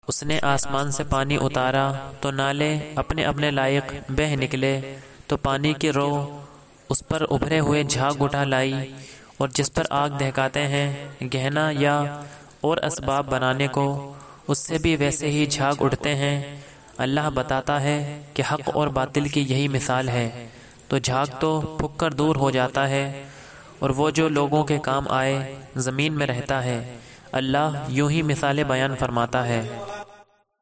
उसने आसमान से पानी उतारा तो नाले अपने अपने लायक बह निकले, तो पानी की रो उस पर उभरे हुए झाग उठा लाई। और जिस पर आग दहकाते हैं गहना या और असबाब बनाने को, उससे भी वैसे ही झाग उठते हैं। अल्लाह बताता है कि हक और बातिल की यही मिसाल है, तो झाग तो फूंक कर दूर हो जाता है, और वो जो लोगों के काम आए ज़मीन में रहता है। अल्लाह यूं ही मिसालें बयान फरमाता है।